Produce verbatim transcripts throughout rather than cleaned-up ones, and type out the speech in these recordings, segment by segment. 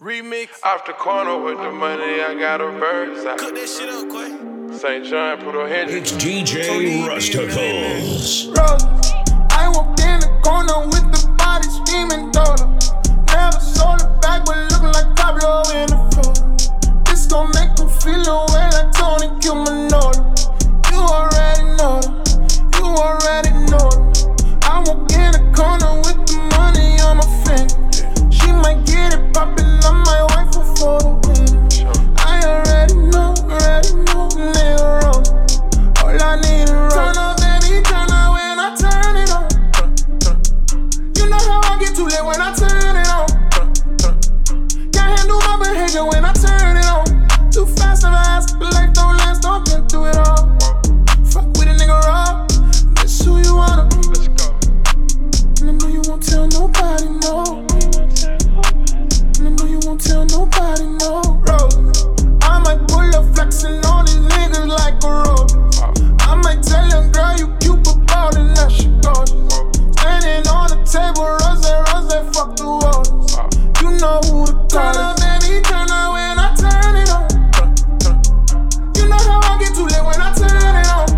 Remix. Off the corner with the money, I got a bird's eye. Cook that shit up, Quay. Saint John, put a Hendrix. It's D J Rusticles. Rose, I walked in the corner with the body screaming daughter. Never sold it back, but looking like Pablo in the photo. This gon' make them feel away like Tony Cumanolo. You already know them, you already know them. I walk in the corner with the money on my finger. She might get it poppin', I might wife her for the win. I already know, already know, nigga Rose. All I need is Rose. Turn up, baby, turn up when I turn it on. You know how I get too late when I turn it on. Can't handle my behavior when I turn it on. Too fast of ass, life don't last, don't get through it all. Fuck with a nigga raw, that's who you wanna be. Let's go. And I know you won't tell nobody, no. And I know you won't tell nobody, no. Rose, I might pull up flexing on these niggas like a robe. I might tell your girl you cute, but bald and that she gorgeous. Standing on the table, rose, rose, fuck the waters. You know who to call. Turn up, baby, turn up when I turn it on. You know how I get too late when I turn it on.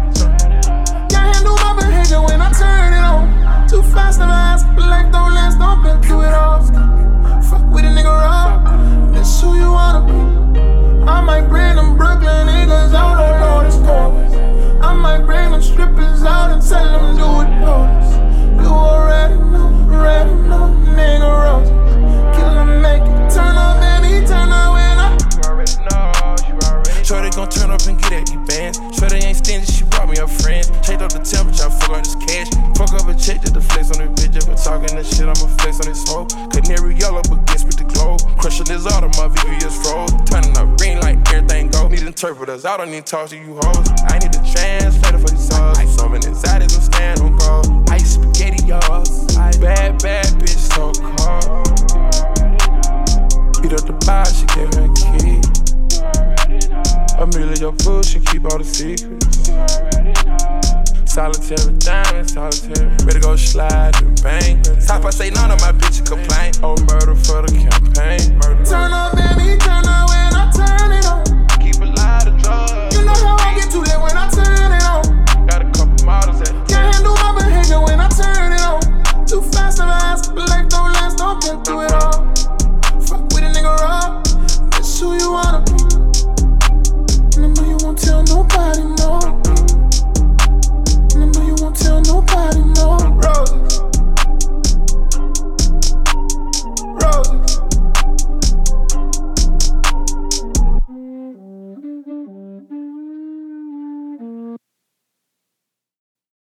Can't handle my behavior when I turn it on. Too fast of ass, life don't last, don't been through it all. Fuck with a nigga raw, that's who you wanna be. I might bring them Brooklyn niggas out on all this corners. I might bring them strippers out and tell them do it bonus. You already know, already know, nigga Rose. Kill them, make it. Turn up, baby, turn up when I. You already know, you already know. Shorty gon' turn up and get at these bands. Shorty ain't stingy, she brought me her friends. Checked up the temperature, I fuck on this cash. Fuck up and check that the flex on the bitch. If we're talking this shit, I'ma flex on this hoe. Canary yellow, but guess with the glow. Crushing this auto, my V V S froze. Turning up green like everything go. Need interpreters, I don't need to talk to you hoes. I need a translator for these songs. I saw me inside is I'm stand on go. Ice spaghetti, y'all. Bad, bad bitch, so cold. Beat up the box, she gave me a key. Amelia, your food, she keep all the secrets. Solitary diamond, solitary. Ready to go slide and bang. Top I say none of my bitches complain. Oh, murder for the king.